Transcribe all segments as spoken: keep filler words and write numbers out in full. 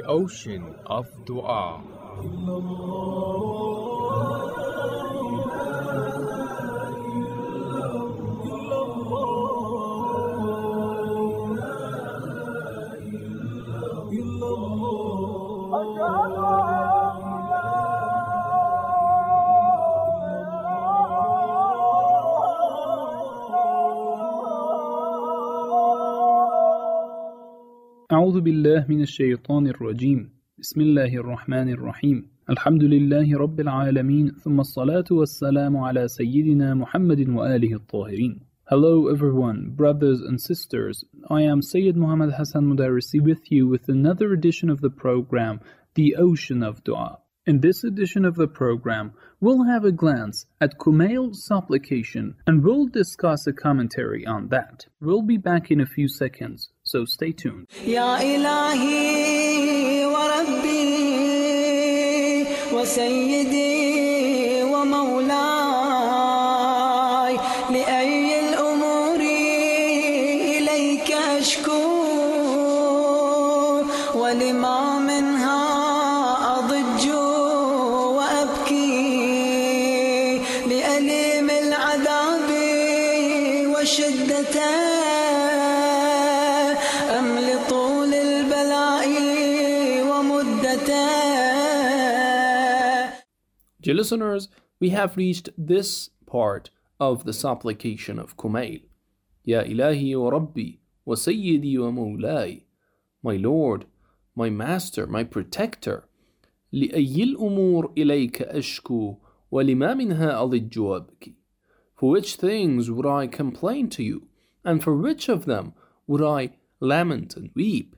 the ocean of dua. أعوذ بالله من الشيطان الرجيم بسم الله الرحمن الرحيم الحمد لله رب العالمين ثم الصلاة والسلام على سيدنا محمد وآله الطاهرين. Hello everyone, brothers and sisters. I am Sayyid Muhammad Hassan Mudarrisi with you with another edition of the program, The Ocean of Dua. In this edition of the program, we'll have a glance at Kumail's supplication and we'll discuss a commentary on that. We'll be back in a few seconds, so stay tuned. Ya ilahi wa rabbi wa sayyidi wa mawlai li ayyi al-umuri ilayka ashku wa lima minha Dear listeners, we have reached this part of the supplication of Kumail. Ya ilahi wa rabbi wa sayyidi wa mawlai. My Lord, my Master, my Protector. لأي الأمور إليك أشكو ولما منها أضج وأبكي. For which things would I complain to you, and for which of them would I lament and weep?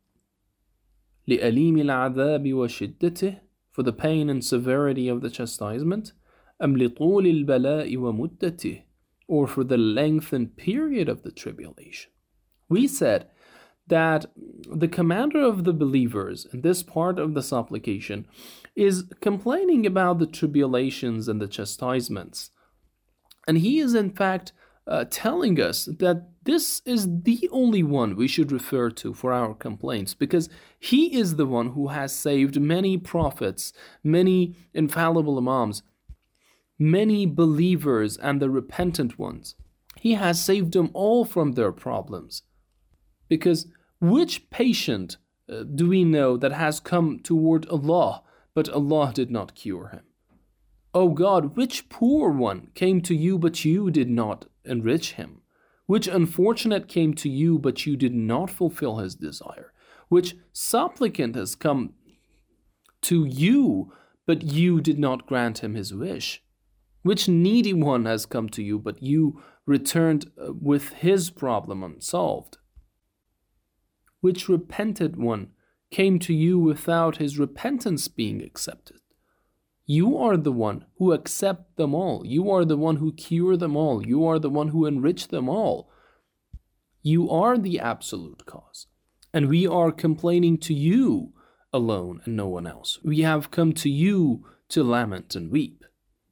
لأليم العذاب وشدته, for the pain and severity of the chastisement, أم لطول البلاء ومدته, or for the length and period of the tribulation. We said that the commander of the believers in this part of the supplication is complaining about the tribulations and the chastisements. And he is in fact uh, telling us that this is the only one we should refer to for our complaints, because he is the one who has saved many prophets, many infallible imams, many believers and the repentant ones. He has saved them all from their problems. Because which patient uh, do we know that has come toward Allah, but Allah did not cure him? O God, which poor one came to you, but you did not enrich him? Which unfortunate came to you, but you did not fulfill his desire? Which supplicant has come to you, but you did not grant him his wish? Which needy one has come to you, but you returned with his problem unsolved? Which repented one came to you without his repentance being accepted? You are the one who accept them all. You are the one who cure them all. You are the one who enrich them all. You are the absolute cause. And we are complaining to you alone and no one else. We have come to you to lament and weep.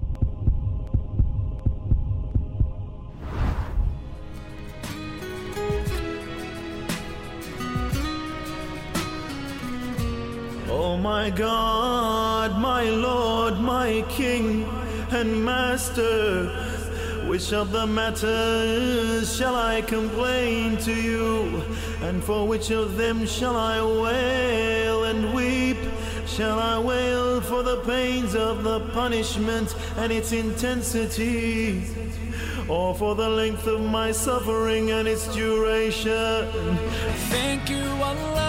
Oh my God, my Lord, my King and Master, which of the matters shall I complain to you, and for which of them shall I wail and weep? Shall I wail for the pains of the punishment and its intensity, or for the length of my suffering and its duration? Thank you, Allah.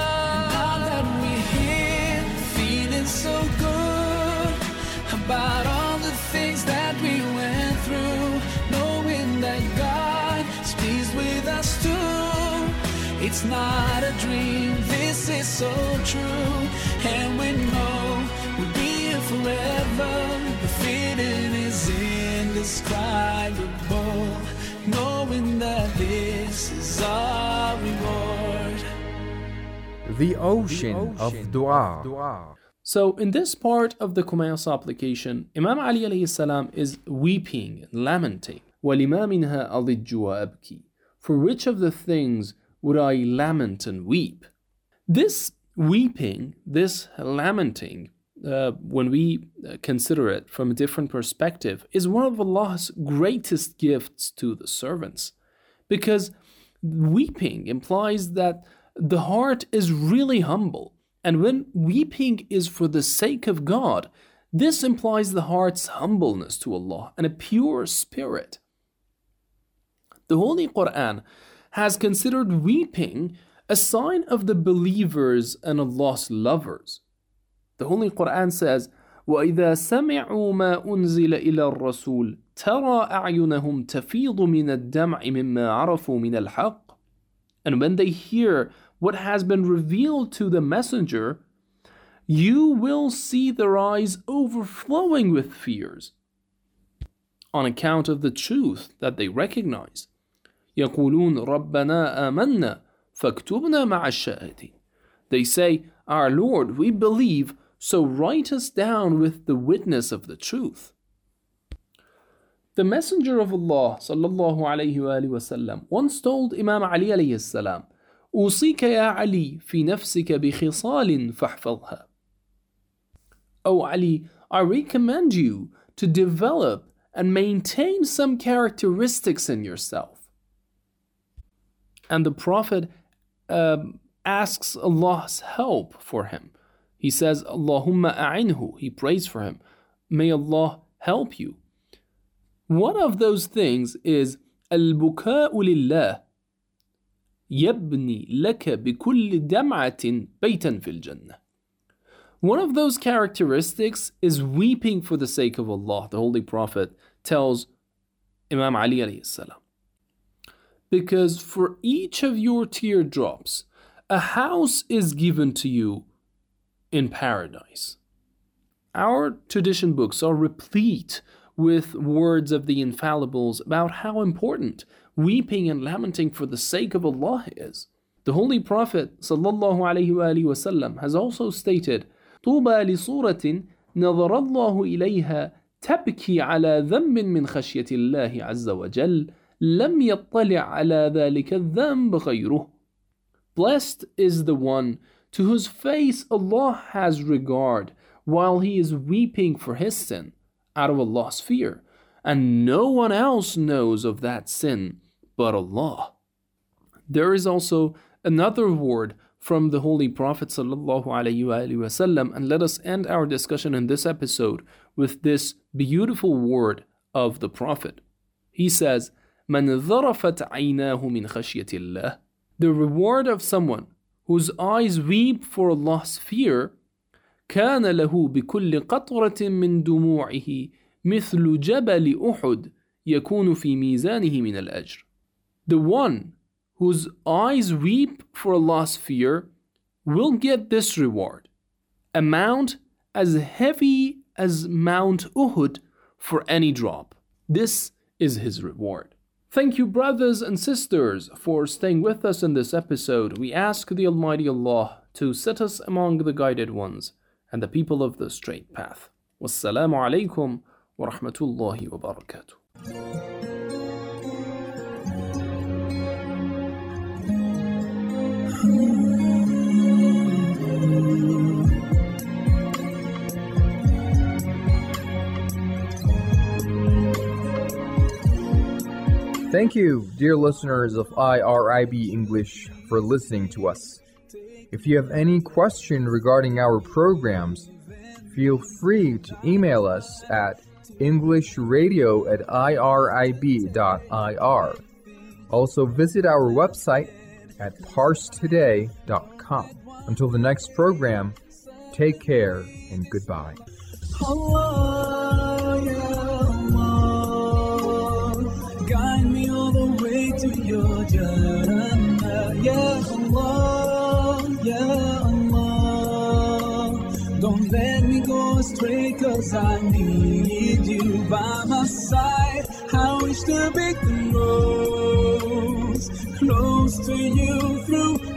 So good about all the things that we went through, knowing that God is pleased with us too. It's not a dream, this is so true, and we know we'll be here forever. The feeling is indescribable, knowing that this is our reward. The ocean of dua. So in this part of the Kumail supplication, Imam Ali alayhi salam is weeping and lamenting. وَلِمَا مِنْهَا أَضِجُّ وَأَبْكِي. For which of the things would I lament and weep? This weeping, this lamenting, uh, when we consider it from a different perspective, is one of Allah's greatest gifts to the servants. Because weeping implies that the heart is really humble. And when weeping is for the sake of God, this implies the heart's humbleness to Allah and a pure spirit. The Holy Quran has considered weeping a sign of the believers and Allah's lovers. The Holy Quran says, وَإِذَا سَمِعُوا مَا أُنزِلَ إِلَى الرَّسُولِ تَرَى أَعْيُنَهُمْ تَفِيضُ مِنَ الدَّمْعِ مِمَّا عَرَفُوا مِنَ الْحَقِّ. And when they hear what has been revealed to the messenger, you will see their eyes overflowing with fears on account of the truth that they recognize. يَقُولُونَ رَبَّنَا آمَنَّا فَاكْتُبْنَا مَعَ الشَّاهِدِينَ. They say, Our Lord, we believe, so write us down with the witness of the truth. The Messenger of Allah sallallahu alayhi wa sallam once told Imam Ali alayhi salam, أوصيك يا علي في نفسك بخصال فاحفظها. O Ali, I recommend you to develop and maintain some characteristics in yourself. And the Prophet um, asks Allah's help for him. He says, Allahumma a'inhu. He prays for him. May Allah help you. One of those things is al-buka'u lillah. يبني لك بكل دمعة بيتا في الجنة. One of those characteristics is weeping for the sake of Allah. The Holy Prophet tells Imam Ali alayhi salam, because for each of your teardrops, a house is given to you in paradise. Our tradition books are replete with words of the infallibles about how important weeping and lamenting for the sake of Allah is. The Holy Prophet sallallahu alayhi wa sallam has also stated, طُوبَى لِصُورَةٍ نَظَرَ اللَّهُ إِلَيْهَا تَبْكِي عَلَى ذَنْبٍ مِّنْ خَشْيَةِ اللَّهِ عَزَّ وَجَلَّ لَمْ يَطَّلِعْ عَلَى ذَلِكَ الذَّنْبِ غَيْرُهُ. Blessed is the one to whose face Allah has regard while he is weeping for his sin out of Allah's fear, and no one else knows of that sin but Allah. There is also another word from the Holy Prophet sallallahu alaihi wasallam, and let us end our discussion in this episode with this beautiful word of the Prophet. He says, مَنْ ذَرَفَتْ عَيْنَاهُ مِنْ خَشْيَةِ اللَّهِ. The reward of someone whose eyes weep for Allah's fear, كان له بكل قطرة من دموعه مثل جبل أحد يكون في ميزانه من الأجر. The one whose eyes weep for Allah's fear will get this reward, amount as heavy as Mount Uhud for any drop. This is his reward. Thank you, brothers and sisters, for staying with us in this episode. We ask the Almighty Allah to set us among the guided ones and the people of the straight path. Wassalamu alaikum wa rahmatullahi wa barakatuh. Thank you, dear listeners of I R I B English, for listening to us. If you have any question regarding our programs, feel free to email us at englishradio at irib dot I R. Also visit our website at parse today dot com. Until the next program, take care and goodbye. Allah, ya Allah, guide me all the way to your Jannah. Ya Allah, ya Allah, don't let me go astray, 'cause I need you by my side. I wish to be close, close to you through